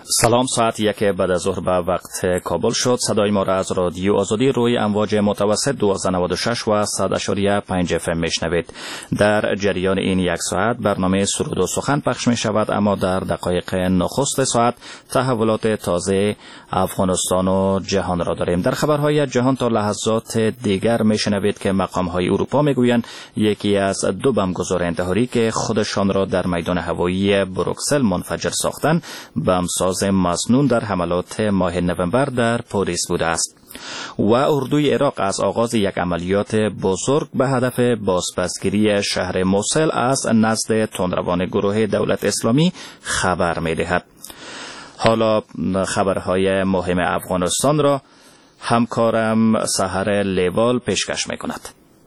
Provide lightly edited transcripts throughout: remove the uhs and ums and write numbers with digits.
سلام، ساعت 1 بعد از ظهر به وقت کابل شد. صدای ما را از رادیو آزادی روی امواج متوسط 1296 و 100.5 FM میشنوید. در جریان این یک ساعت برنامه سرود و سخن پخش می شود، اما در دقایق نخست ساعت تحولات تازه افغانستان و جهان را داریم. در خبرهای جهان تا لحظات دیگر میشنوید که مقام‌های اروپا میگویند یکی از دو بمبگذار انتحاری که خودشان را در میدان هوایی بروکسل منفجر ساختند، بمبساز مسنون در حملات ماه نوامبر در پاریس بوده است. و اردوی عراق از آغاز یک عملیات بزرگ به هدف بازپسگیری شهر موصل از نزد تندروان گروه دولت اسلامی خبر می‌دهد. حالا خبرهای مهم افغانستان را همکارم سحر لیوال پیشکش می‌کند.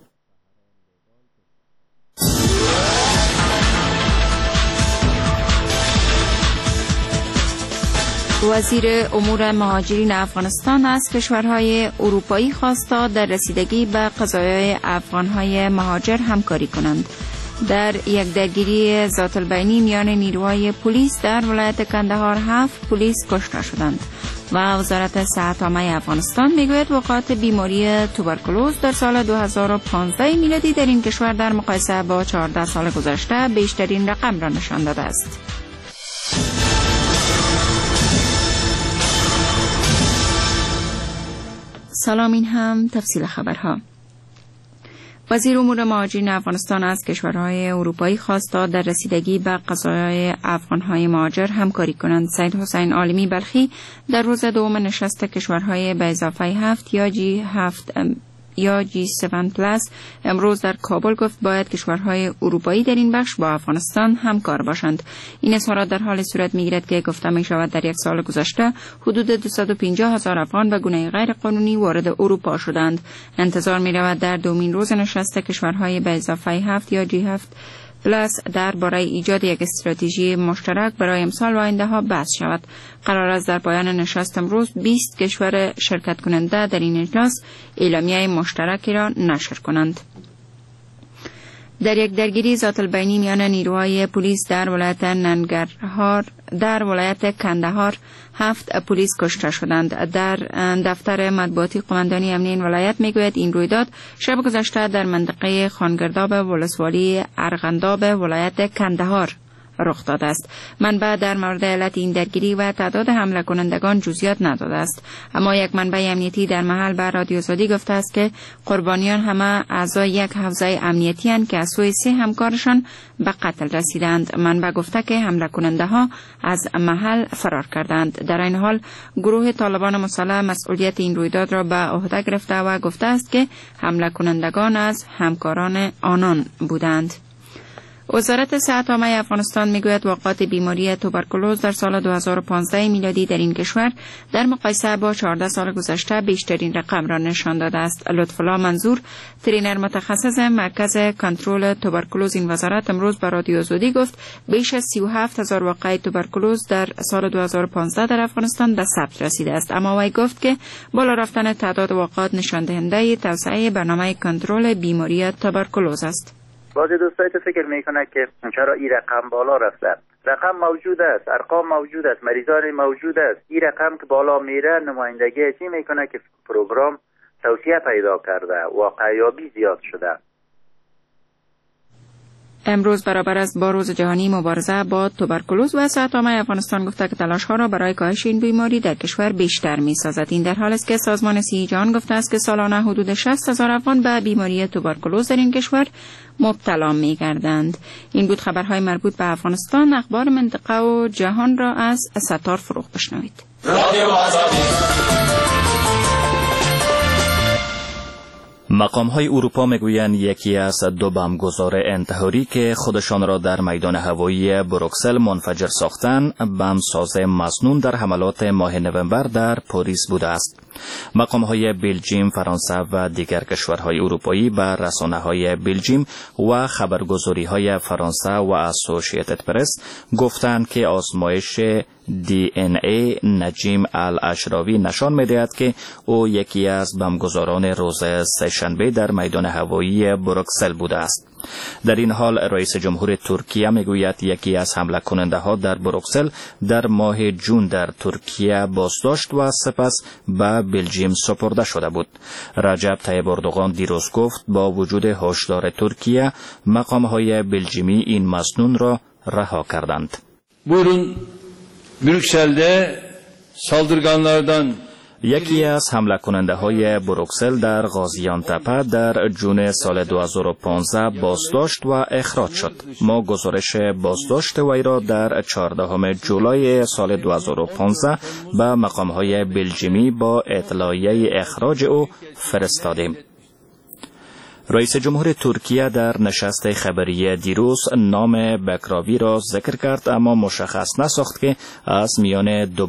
وزیر امور مهاجرین افغانستان از کشورهای اروپایی خواست تا در رسیدگی به قضایای افغانهای مهاجر همکاری کنند. در یک درگیری ذات البینی میان نیروهای پلیس در ولایت کندهار 7 پلیس کشته شدند و وزارت صحت عامه افغانستان میگوید وقایع بیماری توبرکولوز در سال 2015 میلادی در این کشور در مقایسه با 14 سال گذشته بیشترین رقم را نشان داده است. سلام، این هم تفصیل خبرها. وزیر امور مهاجرین افغانستان از کشورهای اروپایی خواست تا در رسیدگی به قضایای افغانهای مهاجر همکاری کنند. سید حسین عالمی بلخی در روز دوم نشست کشورهای به اضافه 7 یا G7 پلاس امروز در کابل گفت باید کشورهای اروپایی در این بخش با افغانستان همکار باشند. این اظهارات در حال صورت میگیرد که گفته می شود در یک سال گذشته حدود 250,000 افغان به گونه غیر قانونی وارد اروپا شدند. انتظار می رود در دومین روز نشست کشورهای به اضافه 7 یا G7 پلاس درباره ایجاد یک استراتژی مشترک برای امسال و آینده ها بحث شود. قرار است در پایان نشست امروز 20 کشور شرکت کننده در این اجلاس اعلامیه مشترکی را نشر کنند. در یک درگیری ذات البینی میان نیروهای پلیس در ولایت کندهار 7 پلیس کشته شدند. در دفتر مطبوعاتی قماندانی امنیه این ولایت میگوید این رویداد شب گذشته در منطقه خانگرداب ولسوالی ارغنداب ولایت کندهار رخ داده است. منبع در مورد علت این درگیری و تعداد حمله کنندگان جزئیات نداده است، اما یک منبع امنیتی در محل به رادیو آزادی گفته است که قربانیان همه اعضای یک حوزه امنیتی اند که از سوی 3 همکارشان به قتل رسیدند. منبع گفته که حمله کننده ها از محل فرار کردند. در این حال گروه طالبان مسلح مسئولیت این رویداد را به عهده گرفته و گفته است که حمله کنندگان از همکاران آنان بودند. وزارت صحت عامه افغانستان میگوید وقایع بیماری توبرکولوز در سال 2015 میلادی در این کشور در مقایسه با 14 سال گذشته بیشترین رقم را نشان داده است. لطف‌الله منظور، ترینر متخصص مرکز کنترل توبرکولوز این وزارت امروز به رادیو آزادی گفت بیش از 37,000 واقعه توبرکولوز در سال 2015 در افغانستان به ثبت رسیده است، اما وی گفت که بالا رفتن تعداد واقعات نشان دهنده توسعه برنامه کنترل بیماری توبرکولوز است. بعضی دوستای تو فکر میکنه که چرا این رقم بالا رفته. رقم موجود است، ارقام موجود است، مریضان موجود است. این رقم که بالا میره نمایندگی چی میکنه که پروگرام توسعه پیدا کرده، واقعیابی زیاد شده. امروز برابر است با روز جهانی مبارزه با توبرکولوز و صحت عامه افغانستان گفته که تلاش‌ها را برای کاهش این بیماری در کشور بیشتر می‌سازد. این در حالی است که سازمان صحت جهان گفته است که سالانه حدود 60,000 افغان به بیماری توبرکولوز در این کشور مبتلا می‌گردند. این بود خبرهای مربوط به افغانستان. اخبار منطقه و جهان را از ستار فروغ بشنوید. مقام‌های اروپا میگویند یکی از دو بمبگذار انتحاری که خودشان را در میدان هوایی بروکسل منفجر ساختند، بمبساز مسنون در حملات ماه نوامبر در پاریس بوده است. مقام‌های بلژیم، فرانسه و دیگر کشورهای اروپایی به رسانه‌های بلژیم و خبرگزاری‌های فرانسه و اسوسییتد پرس گفتند که آزمایش DNA نجیم الاشراوی نشان می‌دهد که او یکی از بمبگذاران روز سه‌شنبه در میدان هوایی بروکسل بوده است. در این حال رئیس جمهور ترکیه میگوید یکی از حمله کننده ها در بروکسل در ماه جون در ترکیه بازداشت و سپس به بلژیم سپرده شده بود. رجب طیب اردوغان دیروز گفت با وجود هشدار ترکیه مقام‌های بلژیمی این مسنون را رها کردند. Buyurun Brüksel'de saldırganlardan یکی از حمله کننده های بروکسل در غازیان تپه در جون سال 2015 بازداشت و اخراج شد. ما گزارش بازداشت وی را در 14 جولای سال 2015 به مقام های بلژیمی با اطلاعیه اخراج او فرستادیم. رئیس جمهور ترکیه در نشست خبری دیروز نام بکراوی را ذکر کرد، اما مشخص نساخت که از میان دو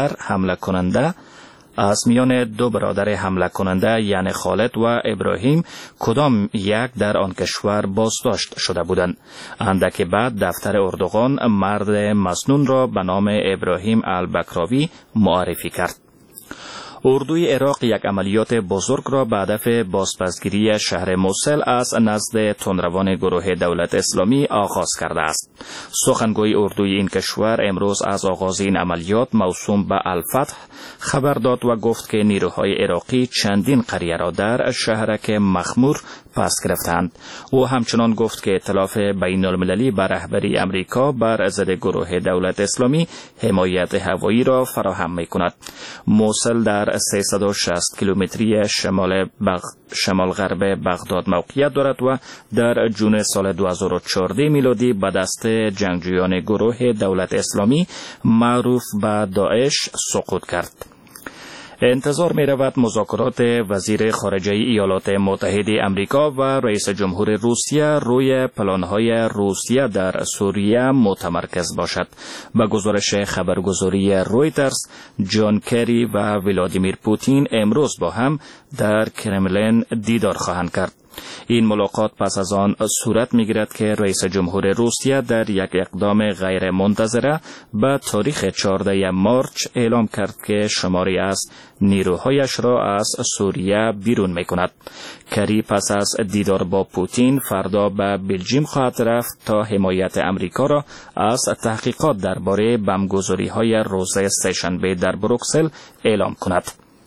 برادر حمله کننده یعنی خالد و ابراهیم کدام یک در آن کشور بازداشت شده بودند. اندک بعد دفتر اردوغان مرد مسنون را به نام ابراهیم البکراوی معرفی کرد. اردوی عراق یک عملیات بزرگ را به هدف بازپسگیری شهر موصل از نزد تندروان گروه دولت اسلامی آغاز کرده است. سخنگوی اردوی این کشور امروز از آغاز این عملیات موسوم به الفتح خبر داد و گفت که نیروهای عراقی چندین قریه را در شهرک مخمور پس گرفتند. او همچنان گفت که ائتلاف بین المللی بر رهبری امریکا بر ضد گروه دولت اسلامی حمایت هوایی را فراهم می‌کند. موصل در 360 کیلومتری شمال غرب بغداد موقعیت دارد و در جون سال 2014 میلادی به دست جنگجویان گروه دولت اسلامی معروف به داعش سقوط کرد. انتظار می رود مذاکرات وزیر خارجه ایالات متحده امریکا و رئیس جمهور روسیه روی پلانهای روسیه در سوریه متمرکز باشد. به گزارش خبرگزاری رویترز، جان کری و ولادیمیر پوتین امروز با هم در کرملین دیدار خواهند کرد. این ملاقات پس از آن صورت می‌گیرد که رئیس جمهور روسیه در یک اقدام غیر منتظره به تاریخ 14 مارچ اعلام کرد که شماری از نیروهایش را از سوریه بیرون می‌کند. کری پس از دیدار با پوتین فردا به بلژیم خواهد رفت تا حمایت امریکا را از تحقیقات درباره بمبگذاری‌های روز سه‌شنبه در بروکسل اعلام کند.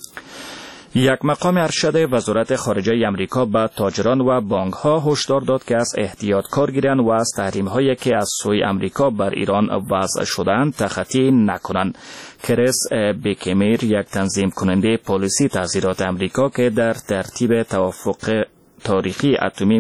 یک مقام ارشد وزارت خارجه امریکا به تاجران و بانک‌ها هشدار داد که از احتیاط کار گیرند و از تحریم‌هایی که از سوی امریکا بر ایران وضع شده‌اند تخطی نکنند. کریس بیکمیر، یک تنظیم کننده پالیسی تحذیرات امریکا که در ترتیب توافق تاریخی اتمی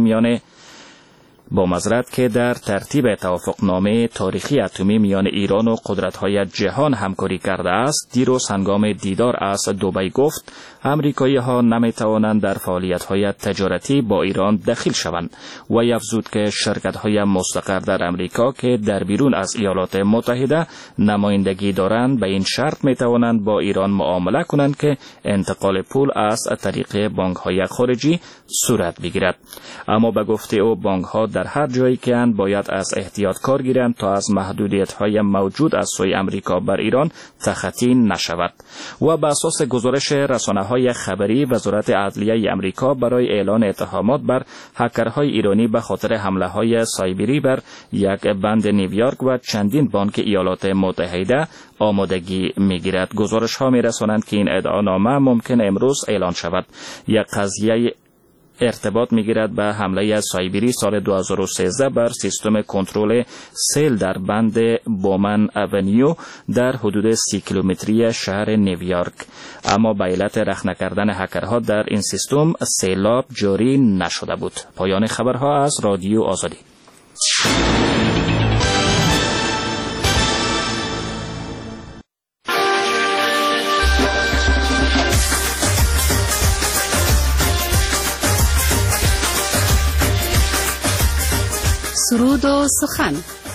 میان ایران و قدرت‌های جهان همکاری کرده است، دیروز هنگام دیدار از دبی گفت امریکایی‌ها نمی‌توانند در فعالیت‌های تجارتی با ایران دخیل شوند و افزود که شرکت‌های مستقر در امریکا که در بیرون از ایالات متحده نمایندگی دارند به این شرط می‌توانند با ایران معامله کنند که انتقال پول از طریق بانک‌های خارجی صورت بگیرد. اما به گفته او بانک‌ها در هر جایی که اند باید از احتیاط کار گیرند تا از محدودیت‌های موجود از سوی امریکا بر ایران تخطی نشود. و به اساس گزارش رسانه‌های خبری، وزارت عدلیه امریکا برای اعلان اتهامات بر هکرهای ایرانی به خاطر حمله‌های سایبری بر یک بند نیویورک و چندین بانک ایالات متحده آمادگی می‌گیرد. گزارش‌ها می‌رسانند که این ادعانامه ممکن امروز اعلان شود. یک قضیه ارتباط می‌گیرد به حمله سایبری سال 2013 بر سیستم کنترل سیل در بند بومن اونیو در حدود 30 کیلومتری شهر نیویورک، اما به علت رخنه کردن هکرها در این سیستم سیلاب جاری نشده بود. پایان خبرها از رادیو آزادی. سرود و سخن.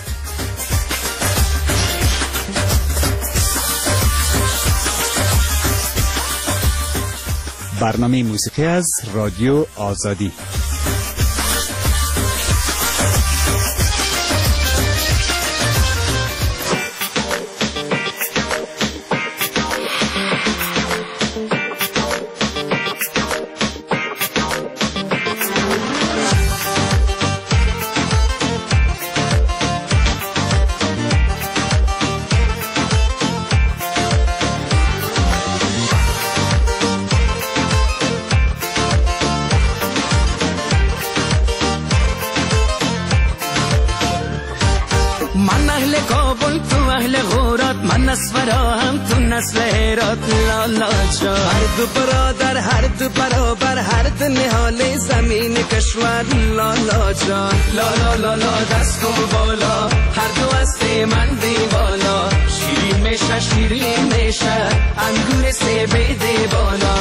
برنامه موسیقی از رادیو آزادی. من از فراهم تو نسل هرات لالا جان. هر دو برادر هر دو برابر هر دو نهال زمین کشور لالا جان. لالا لالا دست و بالا هر دو است من دیوالا. شیرین میشه شیرین میشه انگور سبیده بالا.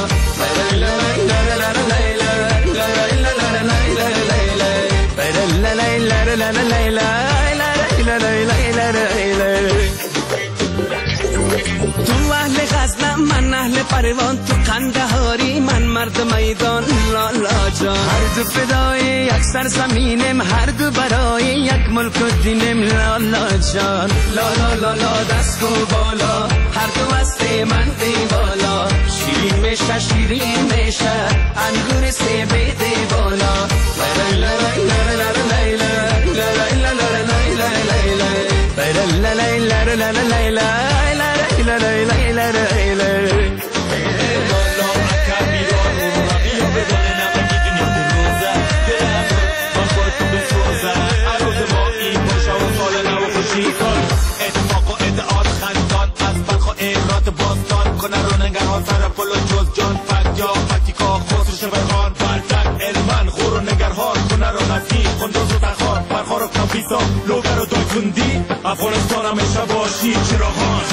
تو اهل غزنم من اهل پروان تو قندهاری من مرد میدان لالا جان. هر دو فدای یک سرزمینم هر دو برای یک ملک و دینم لالا جان. لالا لالا دست و بالا هر دو است من دیوالا. شیرین میشه شیرین میشه انگور سبیده بالا. باستان کنه رو نگران سر پلو جز جان فکیا فکیکا خسرو شبرخان بردک علمان خور و نگرهان کنه رو نزدیک خندوز و تخار برخار و کابیسا لوگر و دایکندی افغانستان همیشه باشی چراغان.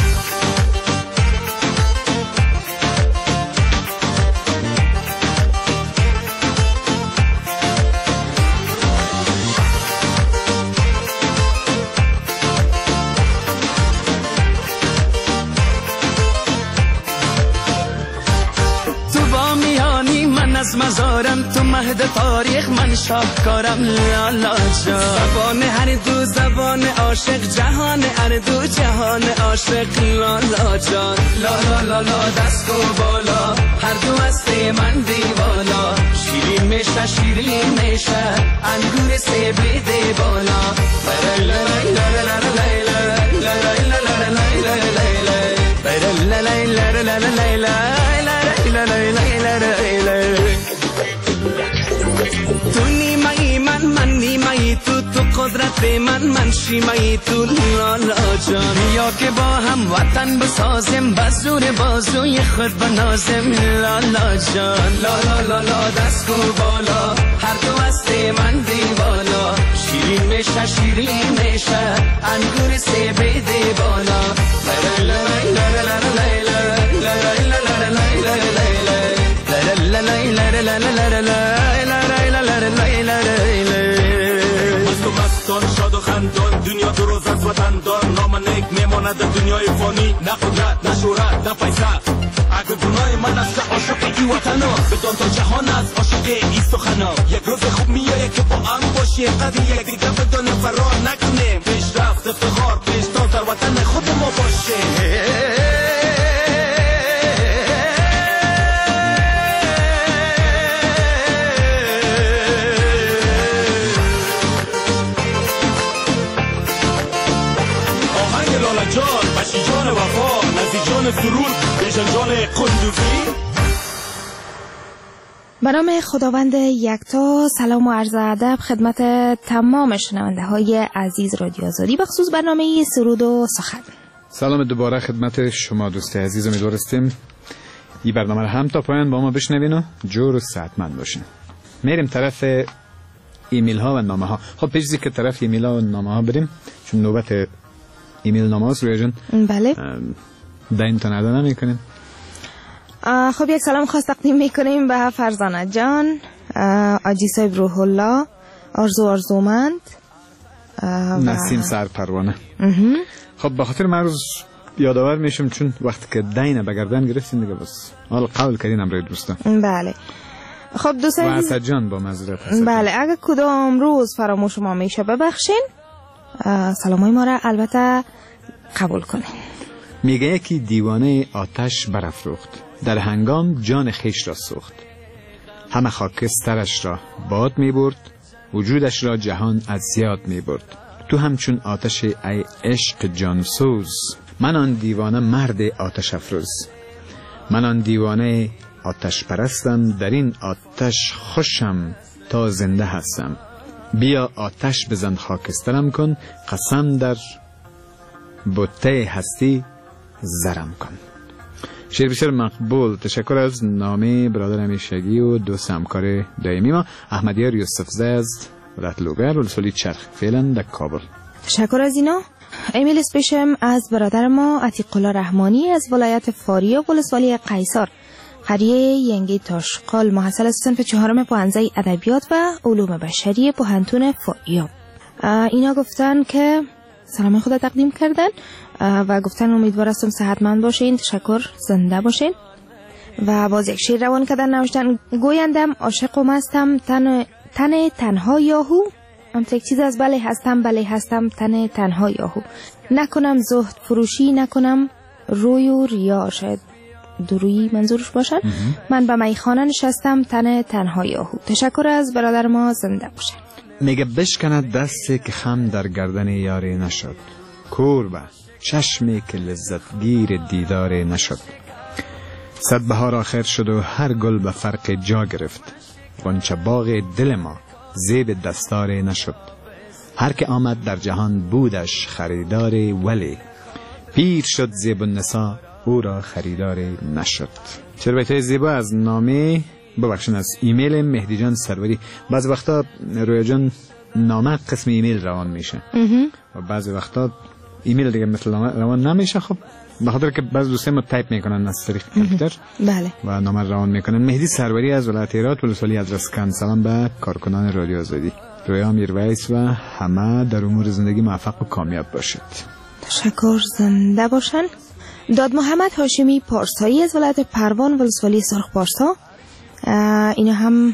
از مزارم تو مهد تاریخ من شاهکارم لالا جان. زبان هر دو زبان عاشق جهان هر دو جهان عاشق لالا جان. لالا لالا دست و بالا هر دو است من دیوالا. شیرین میشه شیرین میشه انگور سبیده بالا. تو نیمه‌ای من نیمه‌ای تو قدرت من شیمه‌ای تو لالا جان. یا که با هم وطن بسازیم بزور بازوی خود بنازیم لالا جان. لالا لالا دست و بالا هر دو است من دیوالا. شیرین میشه شیرین میشه انگور سبیده بالا. مستان شاد و خندان دنیا دو روز از وطن دار. نام نیک میماند دنیای فانی نه قدرت نه شهرت نه پیسه. اگر گناه من است عاشق ای وطنا بدان تا جهان از عاشق ای سخنا. یک روز خوب میآید که با هم باشیم قدر یک دیگر بدانیم فرار نکنیم. پیشرفت افتخار پیش تا در وطن خود ما باشیم. جان بشی جان وفا نزی جان سرور بیشن جان قندوزی. به نام خداوند یکتا سلام و عرض ادب خدمت تمام شنونده های عزیز رادیو آزادی به خصوص برنامه سرود و سخن. سلام دوباره خدمت شما دوست عزیز، امیدوارستیم این برنامه رو هم تا پایان با ما بشنوین و جور و صحتمند باشین. میریم طرف ایمیل ها و نامه ها. خب پیشی که طرف ایمیل ها و نامه ها بریم چون نوبت ایمیل نامه هاست روی جان. بله دین تا نده نمی کنیم. خب یک سلام خاص تقدیم میکنیم به فرزانه جان، آجی صاحب روح الله، آرزو آرزومند، نسیم سرپروانه. خب به خاطر من روز یادآور میشم چون وقتی که دین به گردن گرفتین دیگه بس حالا قول کردین امروز دوستان. بله خب دوستان و اسد جان با معذرت. بله اگه کدام روز فراموش ما میشه ببخشین، سلامای ما را البته قبول کنین. میگه یکی دیوانه آتش برافروخت، در هنگام جان خیش را سوخت. همه خاکسترش را باد میبرد، وجودش را جهان از یاد میبرد. تو همچون آتش ای عشق جانسوز، من آن دیوانه مرد آتش افروز. من آن دیوانه آتش پرستم، در این آتش خوشم تا زنده هستم. بیا آتش بزن خاکسترم کن، قسم در بوته هستی زرم کن. شعر بسیار مقبول. تشکر از نامه برادر همیشگی و دو همکار دائمی ما، احمدیار یوسفزی از ولایت لوگر و رسولی چرخ فعلا در کابل. تشکر از اینا. ایمیل اسپیشم از برادر ما عتیق الله رحمانی از ولایت فاریاب و ولسوالی قیصر، قریه ینگی تاشقال، محصل از صنف 4 پوهنځی ادبیات و علوم بشری پوهنتون فاریاب. اینا گفتن که سلام خدا تقدیم کردن و گفتن امیدوار هستم صحتمند باشین، تشکر، زنده باشین. و باز یک شعر روان کردن، نوشتن گویندم عاشق و مستم تن تنها یاهو، هم یک چیز از بله هستم تن تنها یاهو، نکنم زهد فروشی، نکنم روی و ریا، شاید درویی منظورش باشن. من به میخانه نشستم تن تنها یاهو. تشکر از برادر ما، زنده باشن. میگه بشکند دستی که خم در گردن یاری نشد، کوربه چشمی که لذت گیر دیدار نشد. صد بهار آخر شد و هر گل به فرق جا گرفت، غنچه باغ دل ما زیب دستار نشد. هر که آمد در جهان بودش خریدار، ولی پیر شد زیب النساء او را خریدار نشد. چرا بیتای زیبا از نامه ببخشن از ایمیل مهدی جان سروری. بعضی وقتا رویا جان نامه قسم ایمیل روان میشه و بعضی وقتا ایمیل دیگه مثل روان نمیشه. خب بخاطر که بعضی دوستان ما تایپ میکنن از طریق کامپیوتر بله و نامه روان میکنن. مهدی سروری از ولایت هرات ولسوالی ادرسکن. سلام به کارکنان رادیو آزادی. رویا میرویس و همه در امور زندگی موفق و کامیاب باشید. تشکر، زنده باشن. داد محمد هاشمی پارسایی از ولایت پروان ولسوالی سرخ پارسا، اینا هم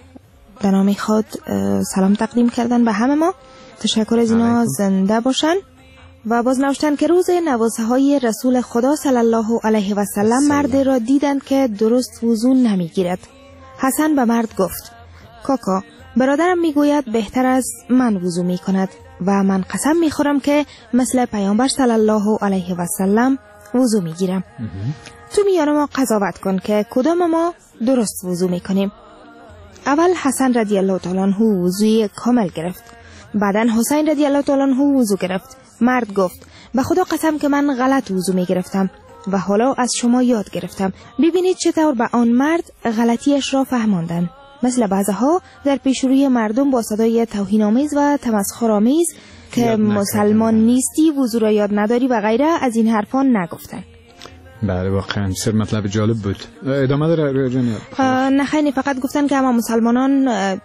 در نام خود سلام تقدیم کردن به همه ما. تشکر از اینا، زنده باشن. و باز نوشتن که روز نوازه های رسول خدا صلی الله علیه و سلم مرد را دیدند که درست وضو نمیگیرد. حسن به مرد گفت کاکا برادرم میگوید بهتر از من وضو میکند و من قسم میخورم که مثل پیامبر صلی الله علیه و سلم وضو میگیرم. تو میان ما قضاوت کن که کدام ما درست وضو میکنیم. اول حسن رضی الله تعالی عنه وضوی کامل گرفت، بعدن حسین رضی الله تعالی عنه وضو گرفت. مرد گفت به خدا قسم که من غلط وضو میگرفتم و حالا از شما یاد گرفتم. ببینید چطور به آن مرد غلطیش را فهماندن. مثل بعضها در پیش روی مردم با صدای توهین‌آمیز و تمسخرآمیز که مسلمان نیستی، وضو را یاد نداری و غیره از این حرفان نگفتن. بله واقعا سر مطلب جالب بود. ادامه داره جناب؟ نه خیلی، فقط گفتن که اما مسلمانان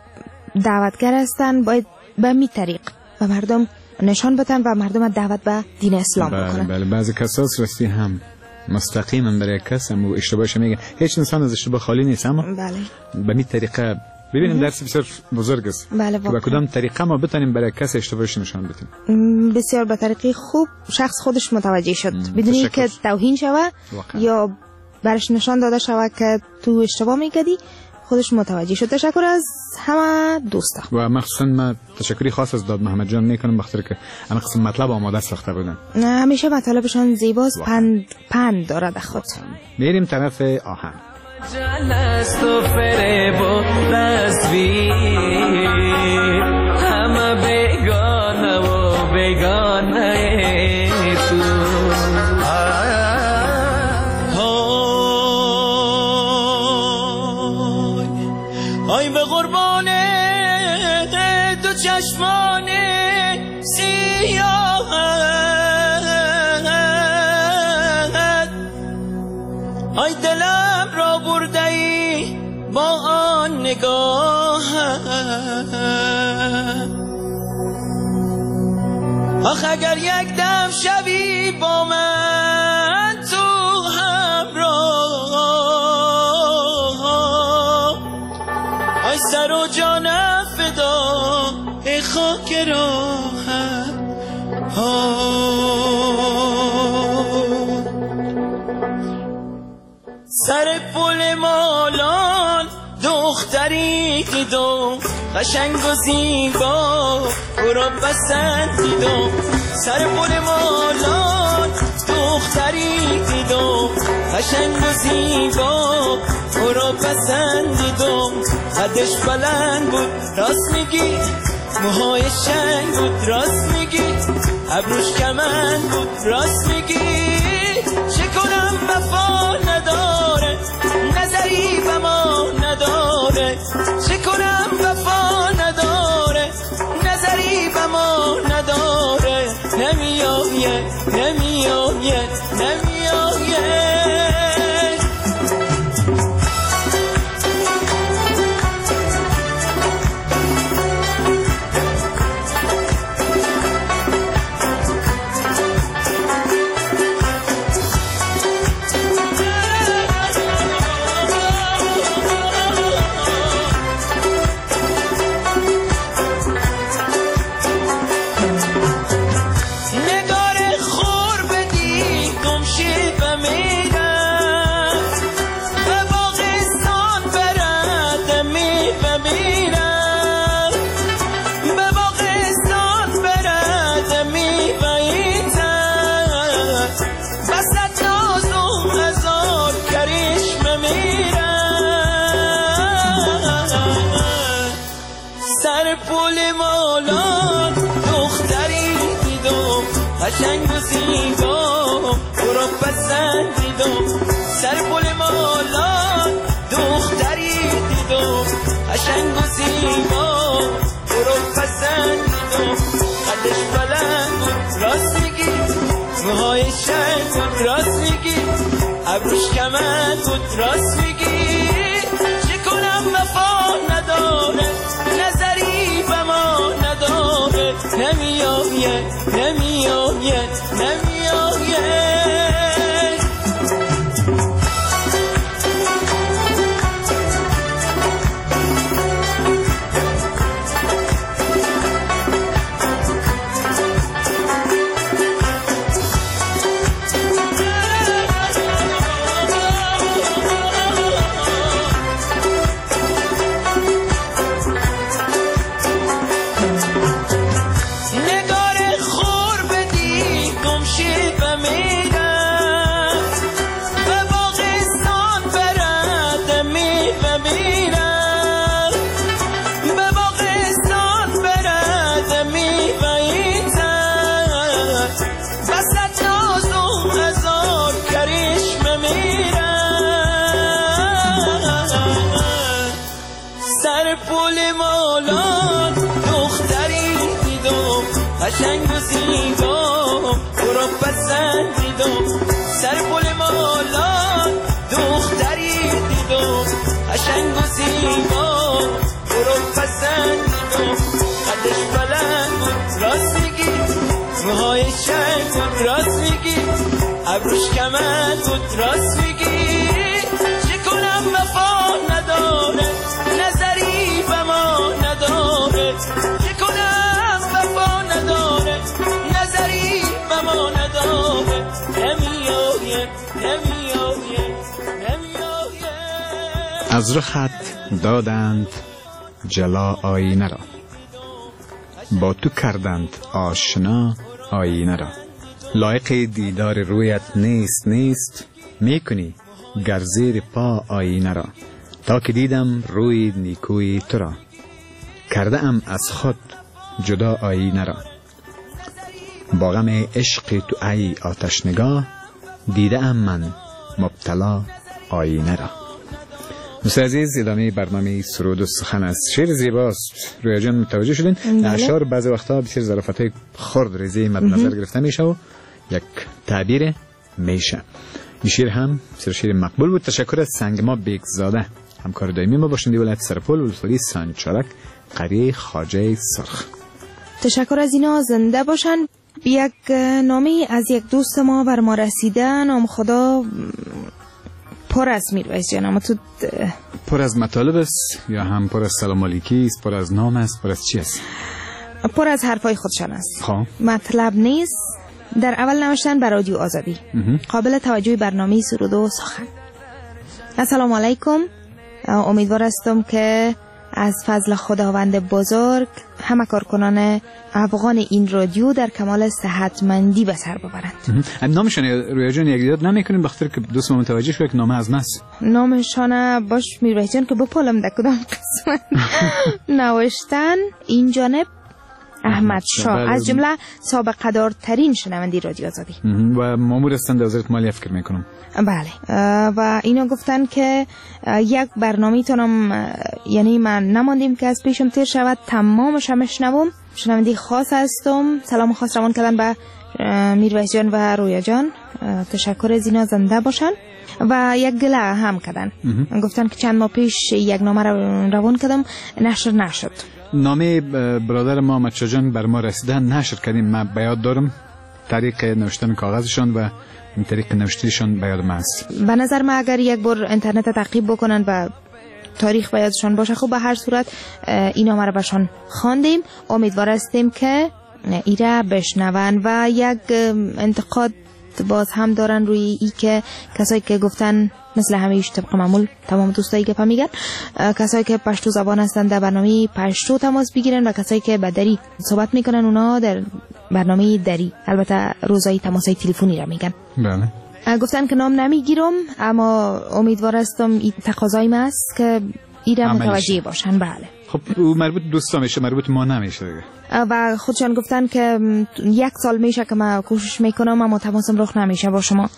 دعوتگر هستند، باید به می طریق و مردم نشان بدن و مردم دعوت به دین اسلام بکنن. بله بعضی کساس راستی هم مستقیما برای کس هم اشتباهش میگه. هیچ انسان از اشتباه خالی نیست، اما بله به می طریقه ببینیم درس بسیار بزرگ است. بله با کدام طریقه ما بتونیم برای کس اشتباهش نشان بدیم. بسیار به طریقی خوب شخص خودش متوجه شد بدونی که توهین شوه یا برش نشان داده شوه که تو اشتباه میکردی، خودش متوجه شد. تشکر از همه دوستا و مخصوصا من تشکری خاص از داد محمد جان میکنم بخاطر که انا قسم مطلب آماده ساخته بودن. همیشه مطلبشان زیباست، پند داره در خود. میریم طرف آهن. جلست و فریب و تصویر همه بگانه و بگانه تو آی به قربان دو چشمان سیاه آی دلم را برده ای با آن نگاه آخ اگر یک دم شوی با من تو همراه آی سر و جانم فدا ای خاک راحت سر پل مالان دختری دیدم قشنگ و زیبا او را پسندیدم سر پل مالان دختری دیدم قشنگ و زیبا او را پسندیدم قدش بلند بود راست میگی موهای شنگ بود راست میگی ابروش کمند بود راست میگی سر پل مالان دختری دیدم قشنگ و زیبا تو رو پسندیدم قدش بلند بود راست میگی موهای شنگ بود راست میگی ابروش کمند بود راست میگی چه کنم وفا نداره نظری به ما نداره نمیایه نمیایه نمیایه قشنگ و زیبا تو رو پسندیدم سر پل مالان دختری دیدم قشنگ و زیبا تو رو پسندیدم قدش بلند بود راست میگی موهای شنگ بود راست میگی ابروش کمند بود راست میگی چه کنم وفا نداره نظری به ما نداره چه کنم وفا نداره نظری به ما نداره نمیایه نمیایه نمیایه از رخت دادند جلا آینه را با تو کردند آشنا آینه را لایق دیدار رویت نیست میکنی گر زیر پا آینه را تا که دیدم روی نیکوی تو را کرده ام از خود جدا آینه را با غم عشق تو ای آتش نگاه دیده ام من مبتلا آینه را. دوستان عزیز ادامه برنامه سرود و سخن است. شعر زیباست. رویا جان متوجه شدین؟ اشعار بعضی وقتا بسیار ظرافت‌های خرد ریزی مد نظر گرفته میشه و یک تعبیر میشه. این شعر هم بسیار شعر مقبول بود. تشکر از سنگما بیگزاده همکار دائمی ما باشنده ولایت سرپل ولسوالی سانچارک قریه خواجه سرخ. تشکر از اینا زنده باشن. یک نامه از یک دوست ما بر ما رسیده. نام خدا پر از میرویس جان. اما تو پر از مطالب است یا هم پر از سلام علیکی است، پر از نام است، پر از چی است؟ پر از حرفای خودشان است. خواه. مطلب نیست. در اول نوشتن بر رادیو آزادی. قابل توجه برنامه سرود و سخن. السلام علیکم. امیدوار هستم که از فضل خداوند بزرگ همه کارکنان افغان این رادیو در کمال صحتمندی به سر ببرند. نامشان رویا جان یک یاد نمیکنیم بخاطر که دوست ما متوجه شد که نامه از ماست. نامشان باش میرویس جان که بپالم در کدام قسمت نوشتن. این جانب احمد شاه از جمله سابقه دارترین شنونده رادیو آزادی و مامور هستند در وزارت مالیه فکر میکنم. بله. و اینا گفتن که یک برنامه تونم یعنی من نماندیم که از پیشم تیر شود تمامش هم شنوم. شنونده خاص هستم. سلام خاص روان کردن به میرویس جان و رویا جان. تشکر از اینا زنده باشن. و یک گله هم کردن. گفتن که چند ماه پیش یک نامه روان کردم نشر نشد. نامه برادر ما مچا جان بر ما رسیده نشر کردیم. من بیاد دارم طریق نوشتن کاغذشان و این طریق نوشتیشان بیاد ما است. به نظر من اگر یک بار اینترنت تعقیب بکنن و تاریخ بیادشان باشه خب به هر صورت این نامه رو بهشان خواندیم. امیدوار هستیم که ایره بشنون. و یک انتقاد باز هم دارن روی ای که کسایی که گفتن مثل همیشه طبق معمول تمام دوستایی که میگن کسایی که پشتو زبان هستن در برنامه پشتو تماس بگیرن و کسایی که به دری صحبت میکنن اونا در برنامه دری البته روزایی تماسای تلفنی را میگن. بله. گفتن که نام نمیگیرم اما امیدوار هستم این تقاضای است که ایران متوجه باشن. بله. خب او مربوط دوستا میشه، مربوط ما نمیشه دیگه. و خودشان گفتن که 1 سال میشه که من کوشش میکنم اما تماسم رخ نمیشه با شما.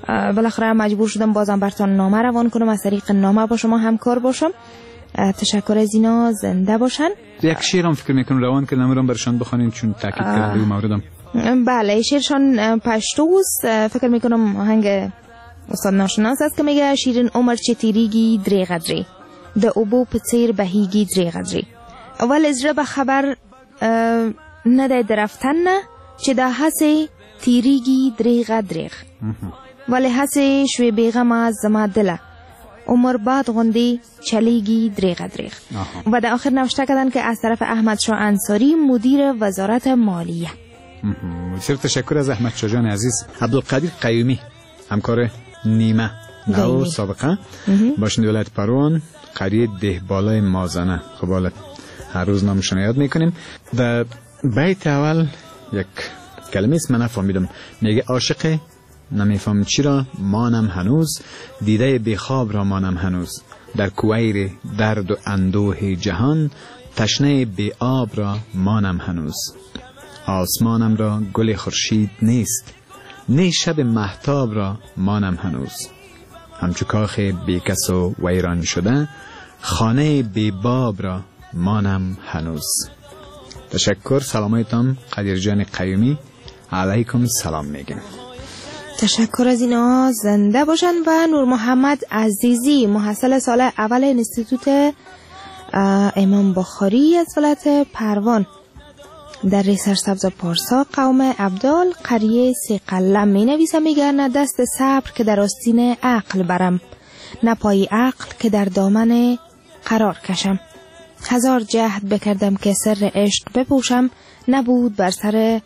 بالاخره مجبور شدم بازم براتون نامه روان کنم، از طریق نامه با شما همکار باشم. تشکر از اینا، زنده باشن. یک شعرم فکر میکنم روان که نمیرم برشان بخونین چون تاکید کردم روی موردم. بله، شعرشان پشتوست. فکر میکنم آهنگ استاد ناشناس است که میگه شیرین عمر چه تیریگی دری قدری ده ابو پتیر بهیگی دری قدری اول ازره به خبر نده درفتن چه ده حسی تیریگی دری قدریغ ولی حسی شوی بیغم از زما دله عمر بعد غندی چلیگی دری قدریغ. و در آخر نوشته کردن که از طرف احمد شاه انصاری مدیر وزارت مالیه. بسیار تشکر از احمد شاه جان عزیز. عبدالقادر قیومی همکار نیمه نو سابقه باشند ولایت پروان، قریه دهبالای مازنه. خب حالا هر روز نامشون یاد میکنیم. در بیت اول یک کلمه است من نفهمیدم، میگه عاشق نمیفهم چرا مانم هنوز، دیده بیخواب را مانم هنوز، در کویر درد و اندوه جهان تشنه بی آب را مانم هنوز، آسمانم را گل خورشید نیست، نی شب مهتاب را مانم هنوز، همچو کاخ بی کس و ویران شده خانه بی باب را مانم هنوز. تشکر. سلامایتان قدیر جان قیومی. علیکم سلام میگیم. تشکر از اینا، زنده باشن. و نور محمد عزیزی محصل سال اول انستیتوت امام بخاری از ولایت پروان در ریسر سبز پارسا قوم عبدال قریه سی قلم می نویسه. میگه نه دست صبر که در آستین عقل برم، نه پای عقل که در دامن قرار کشم، هزار جهد بکردم که سر عشق بپوشم، نبود بر سر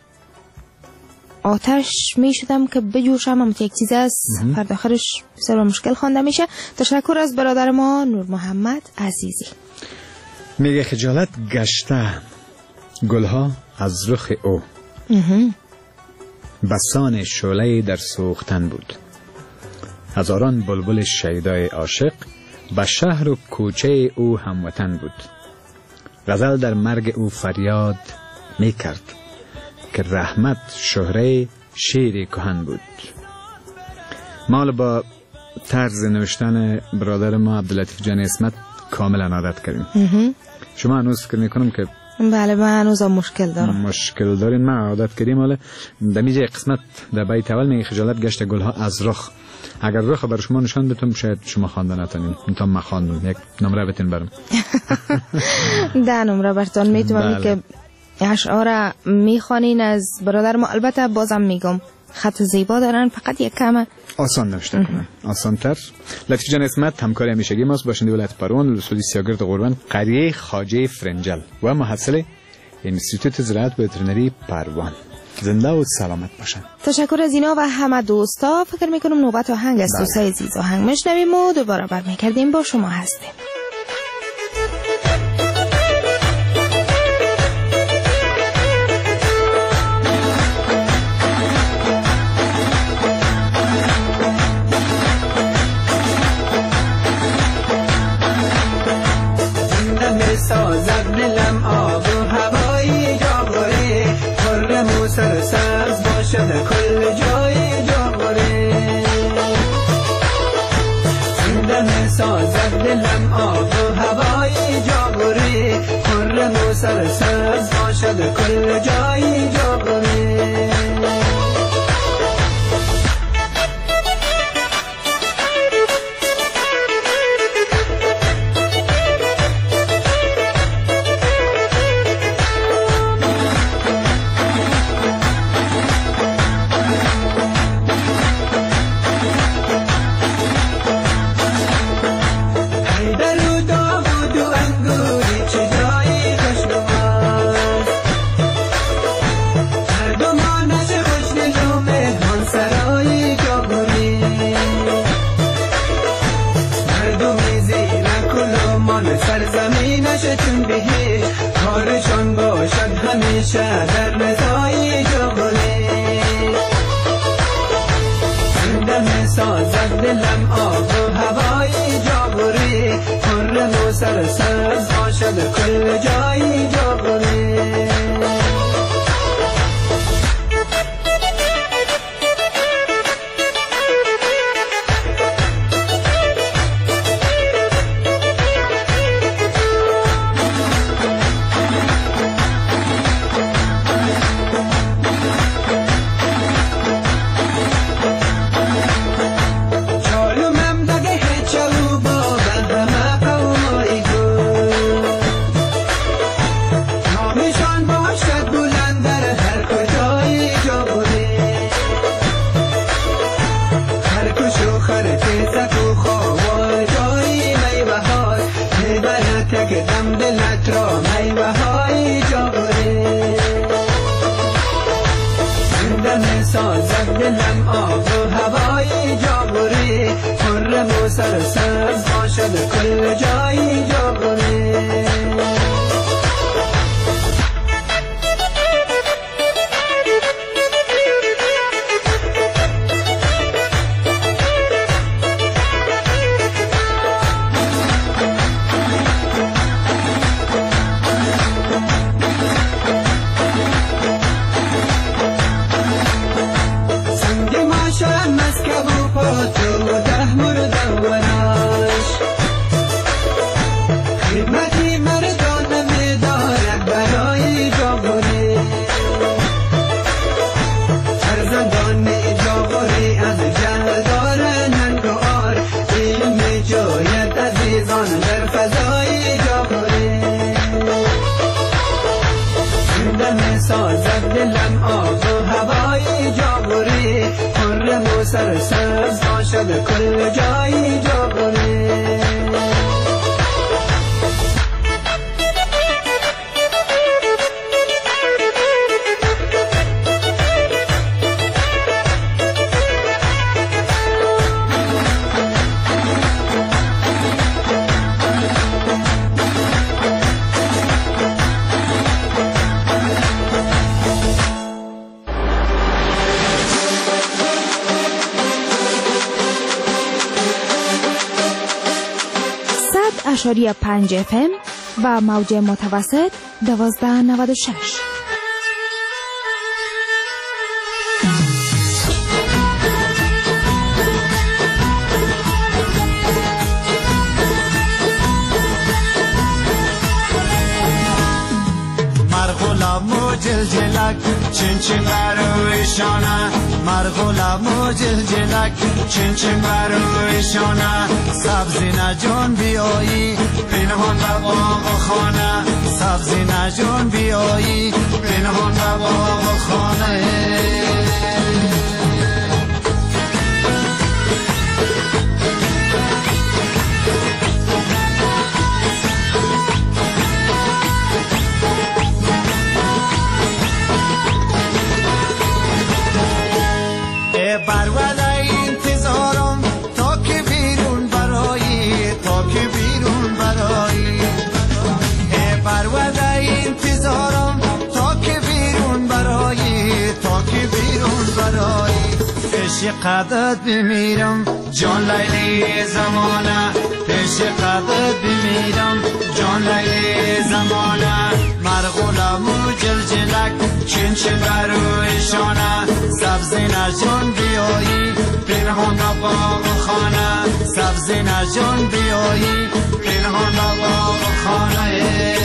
آتش می شدم که بجوشم. هم یک چیز است فرد آخرش بسیار مشکل خوانده میشه. تشکر از برادر ما نور محمد عزیزی. میگه خجالت گشته گلها از رخ او، بسان شعله در سوختن بود، هزاران بلبل شیدای عاشق به شهر و کوچه او هموطن بود، غزل در مرگ او فریاد می کرد که رحمت شهره شیر کهن بود. مال با طرز نوشتن برادر ما عبداللطیف جان اسمت کاملا عادت کردیم. شما هنوز فکر میکنم که بله من هنوزم مشکل دارین. ما عادت کردیم. حالا در میجه قسمت در بیت اول میگه خجالت گشت گلها از رخ. اگر رخ بر شما نشان بدم شاید شما خواندن نتونین، میتونم من خواندم. یک نمره بتین برم. 10 نمره براتون میتونم که اشعار میخوانین از برادر ما. البته بازم میگم خط زیبا دارن، فقط یک کم آسان نوشته کنن، آسان تر. لطیف جان اسمت همکار همیشگی ماست، باشنده ولایت پروان، ولسوالی سیاگرد قربان، قریه خواجه فرنجل و محصل انستیتوت زراعت و وترنری پروان. زنده و سلامت باشن. تشکر از اینا و همه دوستا. فکر میکنم نوبت آهنگ است. دوستای عزیز آهنگ میشنویم و دوباره برمیگردیم با شما هستیم. سازد دلم آب و هوایی جاغوری، خرم و سرسبز باشد کل جای جاغوری. زندم سازد دلم آب و هوایی جاغوری، خرم و سرسبز باشد کل جای جاغوری. در رضای جاغوری. زندم سازد دلم آب و هوایی جاغوری، خرم و سرسبز باشد کل جای جاغوری. رو خرچه سکو خواه جایی میوه های میبرد تک دم دلت را میوه های جاوره دم سازد دلم آب و هوای جاوره خرم و سرسبز باشد کل جایی جاوره دلم آب و هوای جاوره خرم و سرسبز باشد کل جایی جاوره اشاری 5 FM و موج متوسط 1296. مرغلام و جلجلک چین چین برویشانه مرغلام و جلجلک چین چین برویشانه سبزی نجان بیایی پنهان به باغ خانه سبزی نجان بیایی پنهان به باغ خانه برولای انتظارم تا که بیرون برایی تا که بیرون برایی برولای انتظارم تا که بیرون برایی تا که بیرون برایی پیش قدرت بمیرم جان لیلی زمانه پیش قدرت بمیرم جان لیلی زمانه مرغولم و جلجلک چین چین برویشانه سبزی نجان بیایی پنهان به باغ خانه سبزی نجان بیایی پنهان به باغ خانه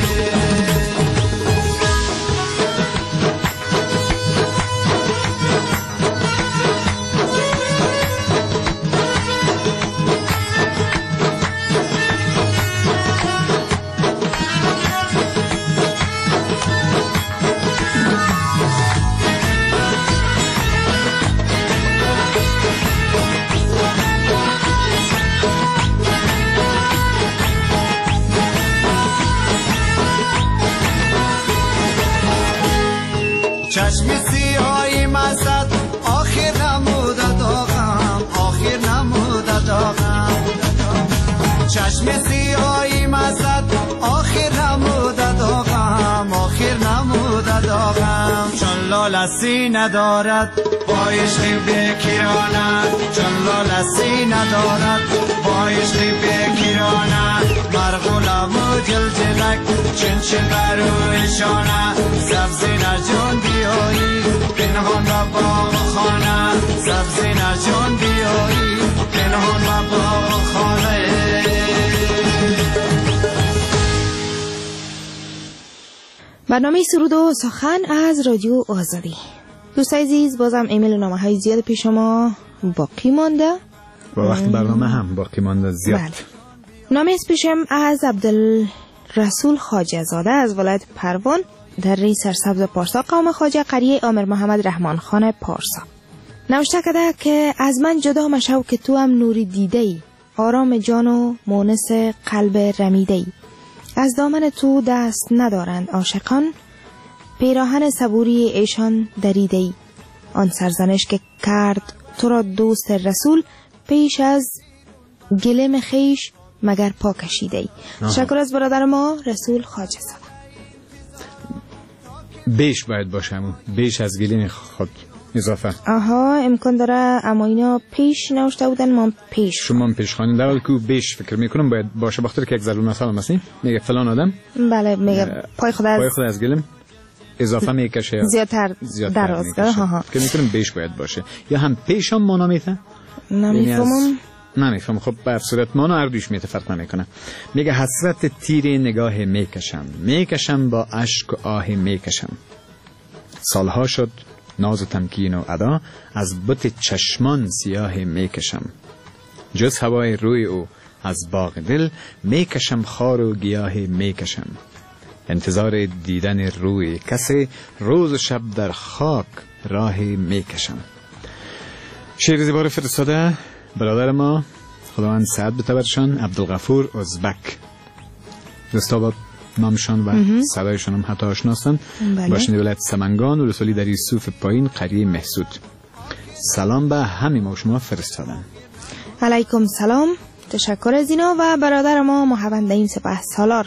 چشم سیاهی مزد آخر نموده داغم آخر نموده داغم چشم سیاهی مزد آخر نموده داغم آخر نموده داغم چون لالسی ندارد با عشق بکیرانه چون لالسی ندارد با عشق بکیرانه مرغولم و جلجلک چین چین برویشانه سبزی نجان بیایی پنهان به باغ خانه سبزی نجان بیایی پنهان به باغ خانه برنامه سرود و سخن از رادیو آزادی. دوستای عزیز بازم ایمیل و نامه های زیاد پیش شما باقی مانده با وقت برنامه هم باقی مانده زیاد. بله. نامه از پیشم از عبدالرسول خواجه زاده از ولایت پروان در ری سرسبز پارسا قوم خواجه قریه آمر محمد رحمان خان پارسا. نوشته کده که از من جدا مشو که تو هم نوری دیده ای، آرام جان و مونس قلب رمیده ای. از دامن تو دست ندارند عاشقان، پیراهن صبوری ایشان دریده ای. آن سرزنش که کرد تو را دوست رسول، پیش از گلم خیش مگر پا کشیده ای. تشکر از برادر ما رسول خواجه زاده. بیش باید باشه، بیش از گلیم خود اضافه. آها امکان داره، اما اینا پیش نوشته بودن، ما پیش شما پیش خواهید در حالی که بیش فکر میکنم باید باشه، بخاطر که یک ضرور مثال هستی میگه فلان آدم بله میگه پای خود از گلم اضافه میکشه زیادتر دراز کرده. ها که میکنم بیش باید باشه، یا هم پیش هم مانا میته نمیفهم. خب بر صورت مانا اردوش میته فرق نمیکنه. میگه حسرت تیر نگاه میکشم با اشک و آه میکشم. سالها شد ناز و تمکین و ادا، از بت چشمان سیاه میکشم. جز هوای روی او از باغ دل، میکشم خار و گیاه میکشم. انتظار دیدن روی کسی، روز و شب در خاک راه میکشم. شعر زیبا فرستاده برادر ما خداوند سعد بتبرشان عبدالغفور ازبک. دوستا با نامشان و صدایشان هم حتی آشناستن. باشنده ولایت سمنگان و رسولی در یوسف پایین قریه محسود. سلام به همه ما شما فرستادن. علیکم سلام. تشکر از اینا. و برادر ما محوندین سپه سالار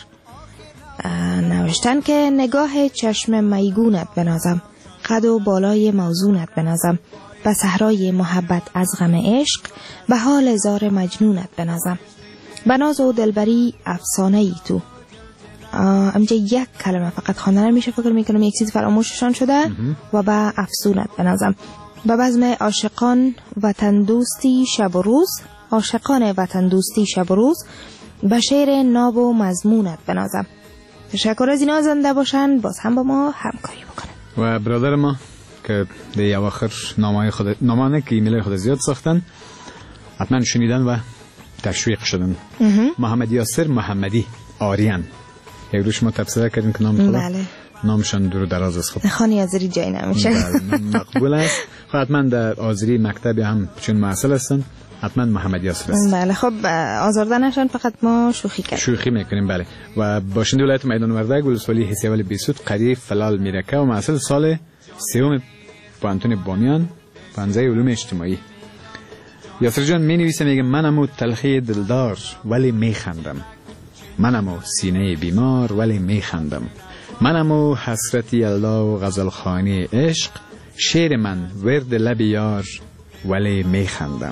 نوشتن که نگاه چشم میگونت بنازم، قد و بالای موزونت بنازم، به صحرای محبت از غم عشق، به حال زار مجنونت بنازم. به ناز و دلبری افسانه ای تو. امجا یک کلمه فقط خواندن میشه، فکر میکنم یک چیز فراموششان شده. و به افسونت بنازم. به بزم عاشقان وطن دوستی شب و روز، عاشقان وطن دوستی شب و روز، به شعر ناب و مضمونت بنازم. تشکر از اینا. زنده باشن، باز هم با ما همکاری بکنن. و برادر ما که دی اواخر نامانه که ایمیل خود زیاد ساختن، حتما شنیدن و تشویق شدن. محمد یاسر محمدی آریان، یک روش ما تبصره کردیم که نام خدا نامشان دور دراز است. خب خانی آذری جای نمیشه. مقبول است. خب حتما در آذری مکتبی هم چون معسل هستن، حتما محمد یاسر است. بله خب آزاردنشان فقط ما شوخی کردیم. شوخی میکنیم بله. و باشنده ولایت میدان وردک ولسوالی حسی اول بیسود قریه فلال میرکه و معسل سال سوم پانتون بامیان پنزه علوم اجتماعی. یاسر جان می نویسه میگه منمو تلخی دلدار ولی میخندم، منمو سینه بیمار ولی میخندم، منمو حسرتی الله و غزلخانی عشق، شعر من ورد لب یار ولی میخندم.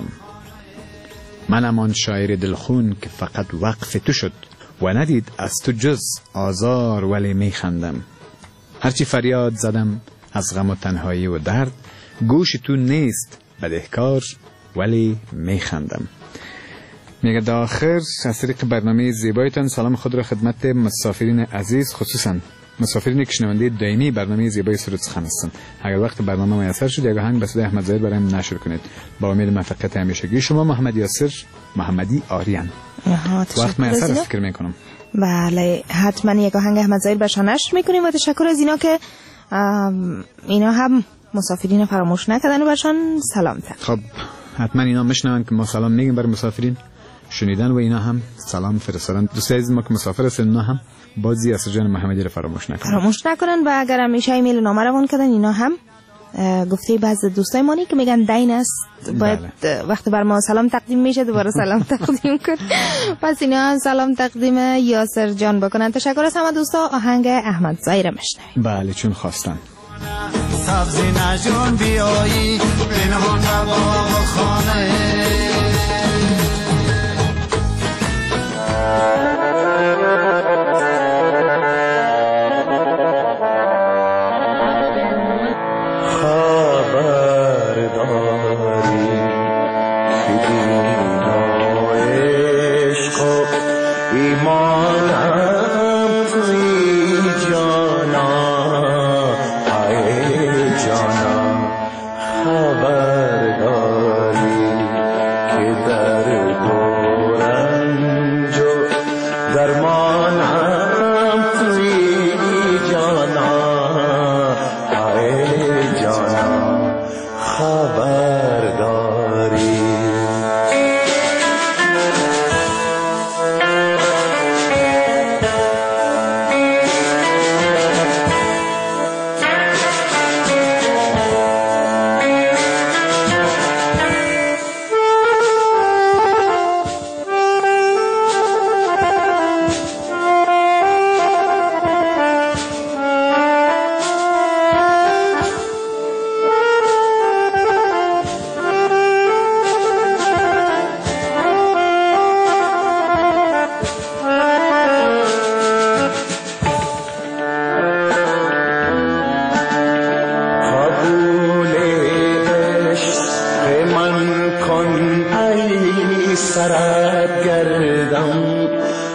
منم آن شاعر دلخون که فقط وقف تو شد و ندید از تو جز آزار ولی میخندم. هرچی فریاد زدم از غم و تنهایی و درد، گوش تو نیست بدهکار ولی میخندم. میگه در آخر از طریق برنامه زیبایتان سلام خود را خدمت مسافرین عزیز، خصوصا مسافرین که شنونده دائمی برنامه زیبای سرود سخن هستند. اگر وقت برنامه میسر شد یک آهنگ به صدای احمد ظاهر برایم نشر کنید. با امید موفقیت همیشگی شما. محمد یاسر محمدی آریان. وقت میسر است فکر میکنم. بله حتما یک آهنگ احمد ظاهر برشان نشر میکنیم. و تشکر از اینا که اینا هم مسافرین فراموش نکردن و برشان سلام تن. خب حتما اینا میشنون که ما سلام میگیم بر مسافرین، شنیدن و اینا هم سلام فرستادن. دوستای عزیز ما که مسافر هستن اینا هم بازی یاسر جان محمدی رو فراموش نکنن. و اگر همیشه ایمیل نامه روان کردن اینا هم گفته بعض دوستای مانی که میگن دین است باید وقتی بر ما سلام تقدیم میشه دوباره سلام تقدیم کن. پس اینا هم سلام تقدیم یاسر جان بکنن. تشکر از همه دوستا. آهنگ احمد ظاهر میشنویم. بله چون خواستن. سبز نجون بیایی پنهان باغ خانه، خبر سرت گردم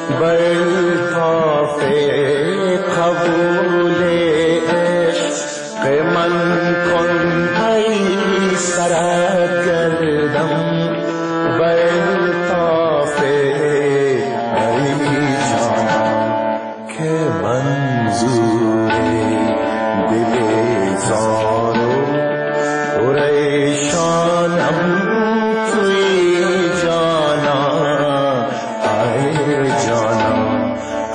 بالطاف قبول عشق من کن ای سرت گردم بالطاف ای جان که منظور دل زار و پریشانم توی جانا ای جانا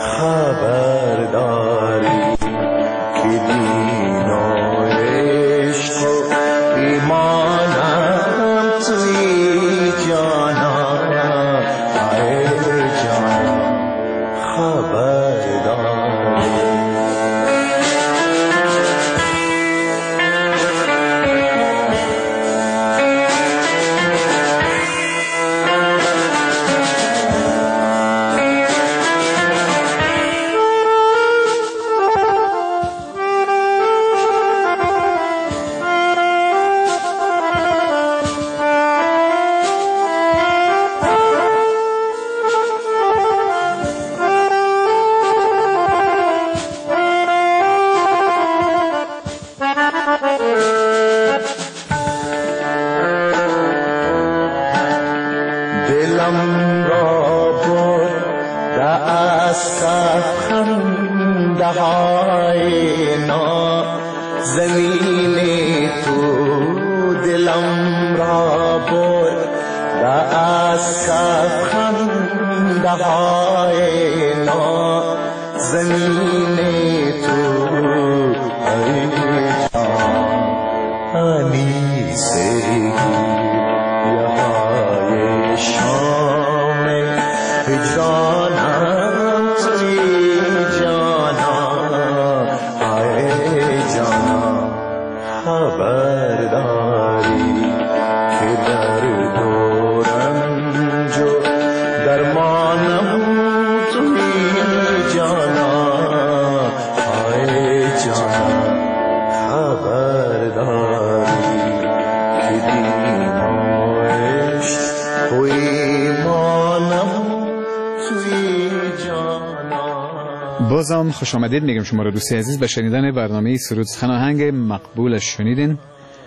خبرداری که دین و عشق و ایمانم توی جانا ای جانا خبرداری. دلم را برده از کف خنده های نازنین تو، دلم را برده از کف خنده های نازنین تو ای جان انیسه شام جانم توی جانا ای جانا خبرداری که در دورنج و درمانم توی جانا ای جانا خبرداری که دیمایش بازم خوش آمدید میگم شما را دوستی عزیز به شنیدن برنامه سرود سخن آهنگ مقبولش شنیدین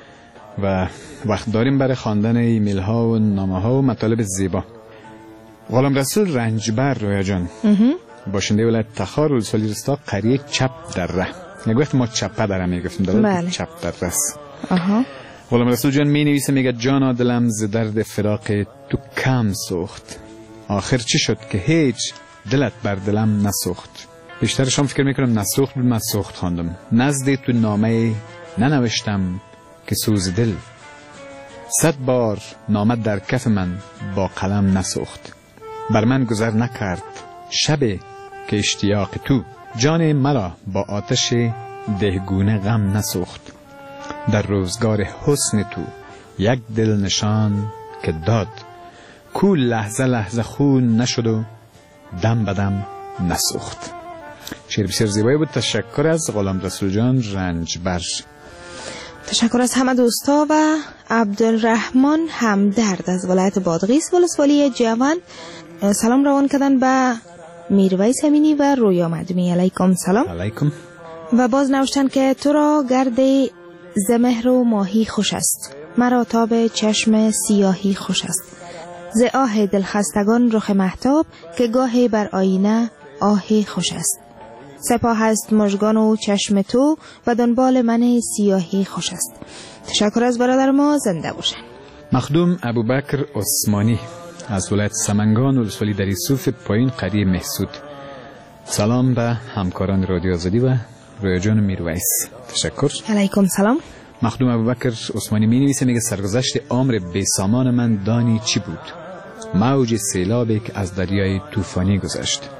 و وقت داریم برای خواندن ایمیل ها و نامه ها و مطالب زیبا. غلام رسول رنجبر رویا جان باشنده ولایت تخار ولسوالی رستا قریه چپ دره، یک وقت ما چپه دره میگفتیم بله. چپ دره است. غلام رسول جان می نویسه میگه جانا دلم ز درد فراق تو کم سوخت، آخر چی شد که هیچ دلت بر دلم نسوخت. بیشترشم فکر میکنم نسوخت بود، من سوخت خواندم. نزد تو نامه ننوشتم که سوز دل، 100 بار نامه در کف من با قلم نسوخت. بر من گذر نکرد شب که اشتیاق تو، جان مرا با آتش دهگونه غم نسوخت. در روزگار حسن تو یک دل نشان که داد، کو لحظه لحظه خون نشد و دم بدم نسوخت. شعر بسیار زیبایی بود. تشکر از غلام رسول جان رنجبر. تشکر از همه دوستا و عبدالرحمن همدرد از ولایت بادغیس ولسوالی جوان. سلام روان کردن به میرویس امینی و رویا مدمی. علیکم سلام. علیکم. و باز نوشتن که تو را گرد زمهر و ماهی خوش است، مرا تاب چشم سیاهی خوش است. ز آه دلخستگان رخ مهتاب، که گاهی بر آینه آهی خوش است. سپاه است مژگان و چشم تو، و دنبال من سیاهی خوش است. تشکر از برادر ما، زنده باشن. مخدوم ابوبکر عثمانی از ولایت سمنگان ولسوالی در یوسف پایین قریه محسود. سلام به همکاران رادیو آزادی و رویا جان میرویس. تشکر. علیکم سلام. مخدوم ابوبکر عثمانی می نویسه میگه سرگذشت عمر بیسامان من دانی چی بود؟ موج سیلابی که از دریای طوفانی گذشت.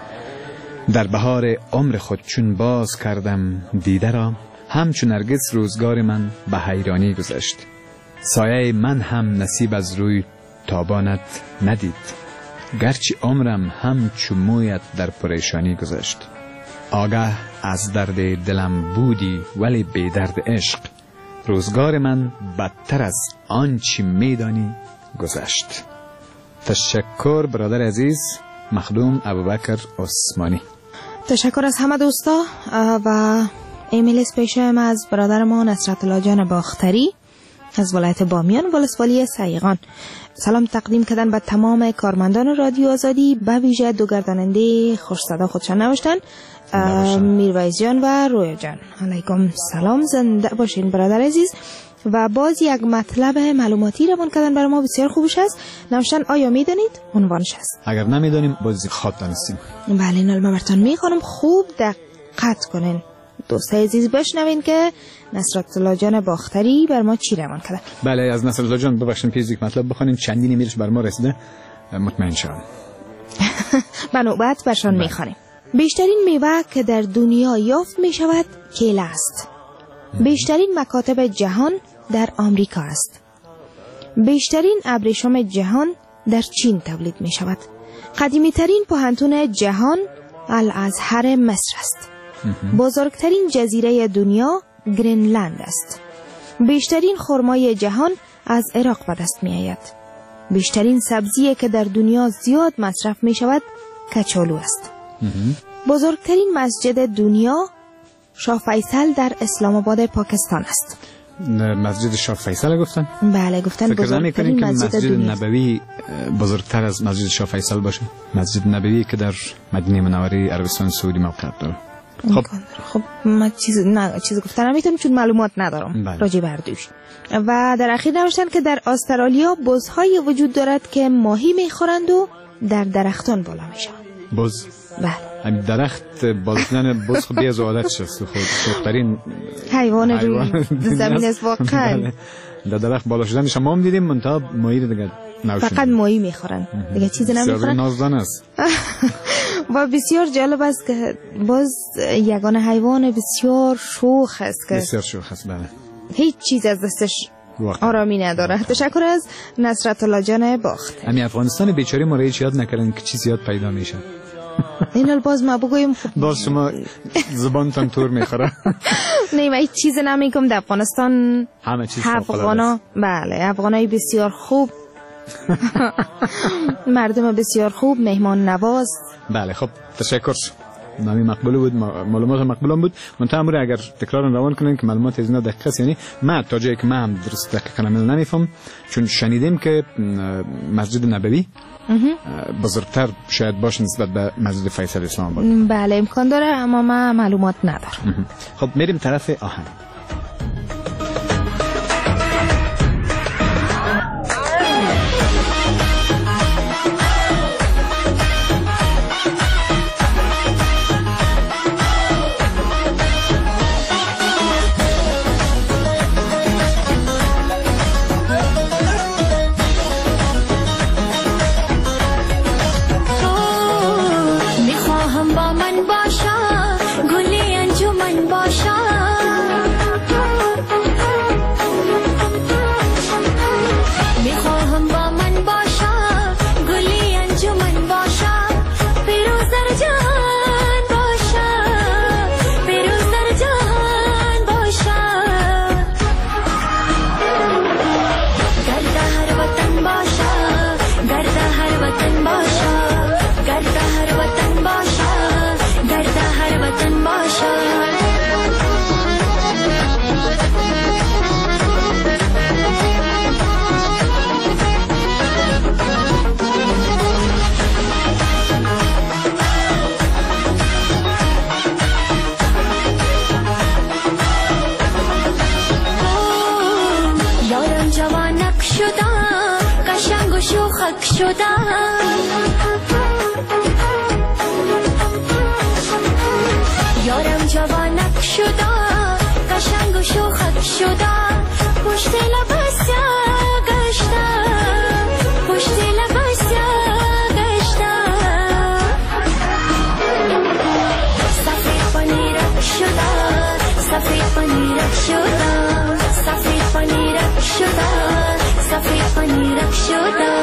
در بهار عمر خود چون باز کردم دیده را، همچون نرگس روزگار من به حیرانی گذشت. سایه من هم نصیب از روی تابانت ندید، گرچه عمرم همچون مویت در پریشانی گذشت. آگاه از درد دلم بودی ولی بی درد عشق، روزگار من بدتر از آنچه میدانی گذشت. تشکر برادر عزیز مخدوم ابوبکر عثمانی. تشکر از همه دوستا و ایمیل اسپیشم از برادر ما نصرت الله جان باختری از ولایت بامیان ولسوالی سیغان. سلام تقدیم کردن به تمام کارمندان رادیو آزادی، به ویژه دو گرداننده خوش صدا خودشان نوشتن، میرویس جان و رویا جان. علیکم سلام، زنده باشین برادر عزیز. و باز یک مطلب معلوماتی روان کردن برای ما بسیار خوبش است. نوشتن آیا میدانید عنوانش است؟ اگر نمیدانیم باز خواب دانستیم. بله، این علمه براتون میخوانم، خوب دقت کنین دوستای عزیز، بشنوین که نصرت الله جان باختری بر ما چی روان کرده. بله، از نصرت الله جان ببخشید پیش یک مطلب بخونیم، چندین ایمیلش بر ما رسیده، مطمئن شدم. به نوبت برشان میخوانیم. بیشترین میوه که در دنیا یافت می شود کیله است. بیشترین مکاتب جهان در آمریکا است. بیشترین ابریشم جهان در چین تولید می شود. قدیمی ترین پوهنتون جهان الازهر مصر است. بزرگترین جزیره دنیا گرینلند است. بیشترین خرمای جهان از عراق به دست می آید. بیشترین سبزی که در دنیا زیاد مصرف می شود کچالو است. بزرگترین مسجد دنیا شاه فیصل در اسلام آباد پاکستان است. مسجد شاه فیصل گفتن؟ بله گفتن بزرگترین مسجد دنیا. نبوی بزرگتر از مسجد شاه فیصل باشه؟ مسجد نبوی که در مدینه منوره عربستان سعودی موقعیت داره. خب من چیز گفتن نمیتونم چون معلومات ندارم راجع بر دوش. و در اخیر نوشتن که در استرالیا بزهای وجود دارد که ماهی میخورند و در درختان بالا میشن. بز؟ بله. همین درخت بالا شدن بز خب بیاز عادت شست، خب بهترین حیوان روی زمین است واقعا. در درخت بالا شدنش ما هم دیدیم، منتها ماهی رو دیگه نوشیم، فقط ماهی میخورن دیگه چیزی نمیخورن. نازدان است. و بسیار جالب است که باز یگانه حیوان بسیار شوخ است که بسیار شوخ است. بله، هیچ چیز از دستش آرامی نداره. تشکر از نصرت الله جان باخت. همین افغانستان بیچاره ما هیچ یاد نکردن که چیز یاد پیدا میشه. این باز ما بگویم باز شما زبانتان تور میخوره. نه من هیچ چیز نمیگم. در افغانستان همه چیز افغانا، بله افغانای بسیار خوب، مردم بسیار خوب، مهمان نواز. بله خب تشکر. نامی مقبول بود، معلومات مقبول بود. منتها امروز اگر تکرار روان کنین که معلومات از اینا دقیق است، یعنی ما تا جایی که ما هم درست دقیق کامل نمیفهم، چون شنیدیم که مسجد نبوی بزرگتر شاید باشه نسبت به مسجد فیصل اسلام آباد. بله امکان داره، اما ما معلومات ندارم. خب میریم طرف آهن. یارم جوانک شده قشنگ و شوخک شده پشت لباس گشته پشت لباس گشته سفید پنیرک شده سفید پنیرک شده سفید پنیرک شده سفید پنیرک شده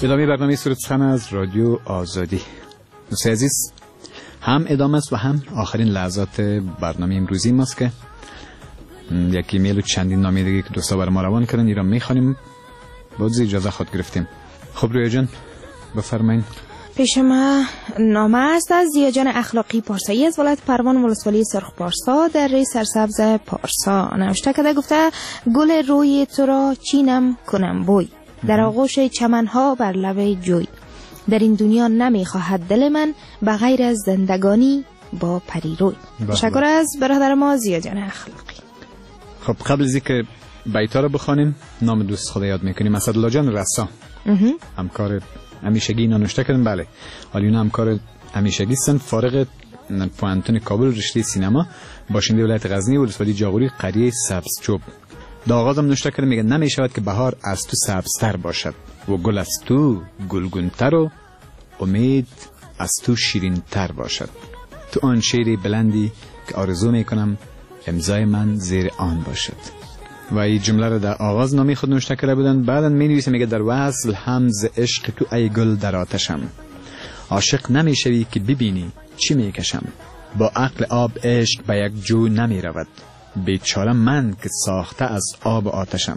ادامه برنامه سرود سخن از رادیو آزادی. دوستان عزیز، هم ادامه است و هم آخرین لحظات برنامه امروزی ماست که یک ایمیل و چندین نامه دیگه که دوستا بر ما روان کردن ایران میخوانیم. باز اجازه خود گرفتیم. خب رویا جان بفرمایید. پیش ما نامه است از زیاجان اخلاقی پارسایی از ولایت پروان ولسوالی سرخ پارسا در ری سرسبز پارسا. نوشته کرده، گفته گل روی تو را چینم کنم بوی، در آغوش چمنها بر لب جوی، در این دنیا نمیخواهد دل من به غیر از زندگانی با پری روی. تشکر از برادر ما زیاجان اخلاقی. خب قبل از اینکه بیتا رو بخوانیم نام دوست خدا یاد میکنیم. اسدالله جان رسا همکار همیشگی اینا نوشته کردن. بله، حالی اونا همکار همیشگی هستن، فارغ پوانتون کابل رشته سینما، باشنده ولایت غزنی ولسوالی جاغوری قریه سبزچوب. دا آغازم نوشته کرده، میگه نمیشود که بهار از تو سبزتر باشد و گل از تو گلگونتر و امید از تو شیرینتر باشد. تو آن شعری بلندی که آرزو میکنم امضای من زیر آن باشد. و این جمله رو در آغاز نامی خود نوشته کرده بودن. بعدا می نویسه، میگه در وصل همز عشق تو ای گل در آتشم، عاشق نمیشوی که ببینی چی میکشم، با عقل آب عشق به یک جو نمی رود، بیچاره من که ساخته از آب آتشم.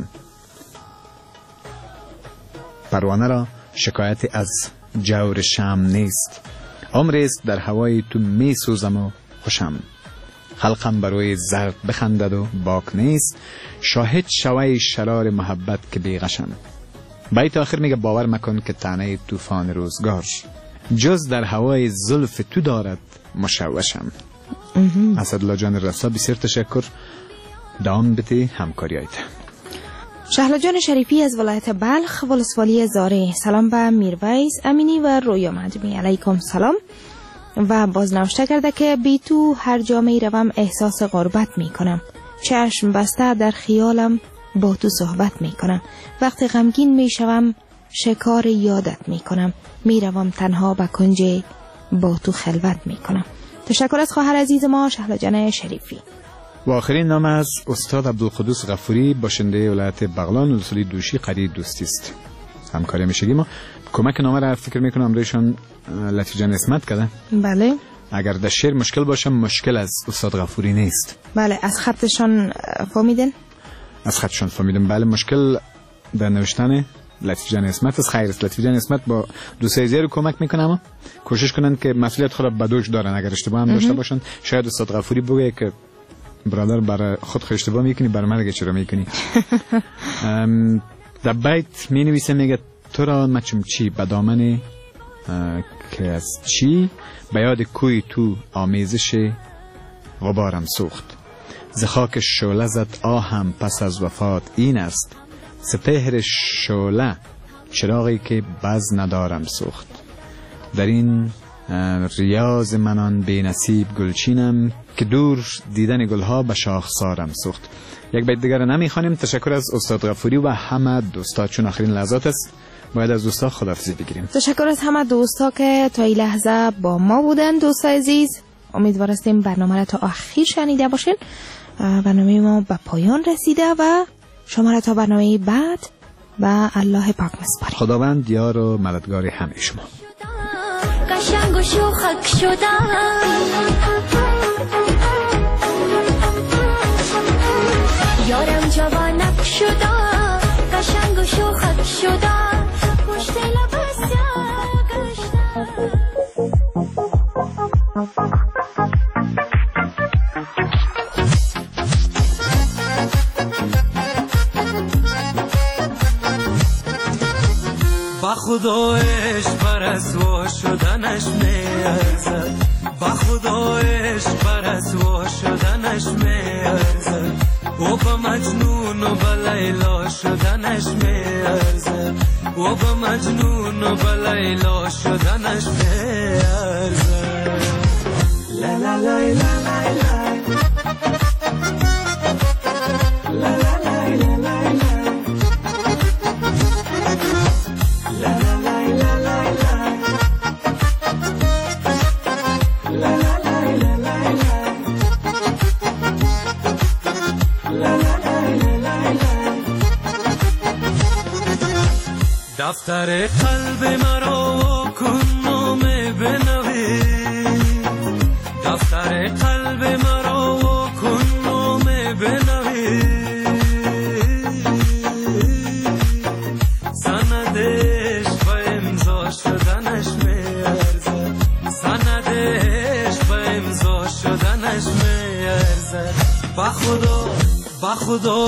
پروانه را شکایت از جور شم نیست، عمریست در هوای تو می سوزم و خوشم، خلقم برای زرد بخندد و باک نیست، شاهد شوی شرار محبت که بیغشم. بیت آخر میگه باور مکن که طعنه طوفان روزگار، جز در هوای زلف تو دارد مشوشم. اسدالله جان رسا بسیار تشکر، دوام بده همکاریایت. شهلا جان شریفی از ولایت بلخ ولسوالی زاره، سلام به میرویس امینی و رویا مجمی. علیکم سلام. و باز نوشته کرده که بی تو هر جا می روم احساس غربت می کنم، چشم بسته در خیالم با تو صحبت می کنم، وقتی غمگین می شوم شکار یادت می کنم، می روم تنها به کنج با تو خلوت می کنم. تشکر از خواهر عزیز ما شهلا جان شریفی. و آخرین نام از استاد عبدالقدوس غفوری، باشنده ولایت بغلان ولسوالی دوشی قریه دوستی است. همکاری میشگی ما. کمک نامه را فکر میکنم امروزشان لطفی جان اسمت کرده. بله. اگر در شعر مشکل باشه مشکل از استاد غفوری نیست. بله، از خطشان فهمیدن؟ از خطشان فهمیدن. بله، مشکل در نوشتن لطفی جان اسمت از خیر است. لطفی جان اسمت با دوستای زیر کمک میکنه، اما کوشش کنن که مسئولیت خود را به دوش دارن. اگر اشتباه هم داشته باشن شاید استاد غفوری بگه که برادر برای خود اشتباه میکنی، برای من چرا میکنی. در بیت می نویسه، میگه تو را مچم چی به دامن که از چی، به یاد کوی تو آمیزش غبارم سوخت، ز خاک شعله زد آهم پس از وفات این است، سپهر شعله چراغی که بز ندارم سوخت، در این ریاض منان بی نصیب گلچینم که دور دیدن گلها به شاخسارم سوخت. یک بیت دیگر نمیخوانیم. تشکر از استاد غفوری و همه دوستا، چون آخرین لحظات است باید از دوستا خداحافظی بگیریم. تشکر از همه دوستا که تا این لحظه با ما بودن. دوستا عزیز، امیدوار هستیم برنامه را تا آخر شنیده باشین. برنامه ما به پایان رسیده و شما را تا برنامه بعد و الله پاک میسپاریم. خداوند یار و مددگار همه شما. قشنگ و شوخک شدم، یارم جوانک شدم، قشنگ و شوخک شدم، پشت لباس گشتم. با خدایش بر اسوا شدنش میارزد، با خدایش بر اسوا شدنش میارزد، و با مجنون و با لیلا شدنش میارزد، و با مجنون و با لیلا شدنش میارزد. لا لا لا لا لا لا لا دفتر قلب مرا کن نام بنویس دفتر قلب مرا کن نام بنویس سندش با امضا شدنش میارزد سندش با امضا شدنش میارزد با خدا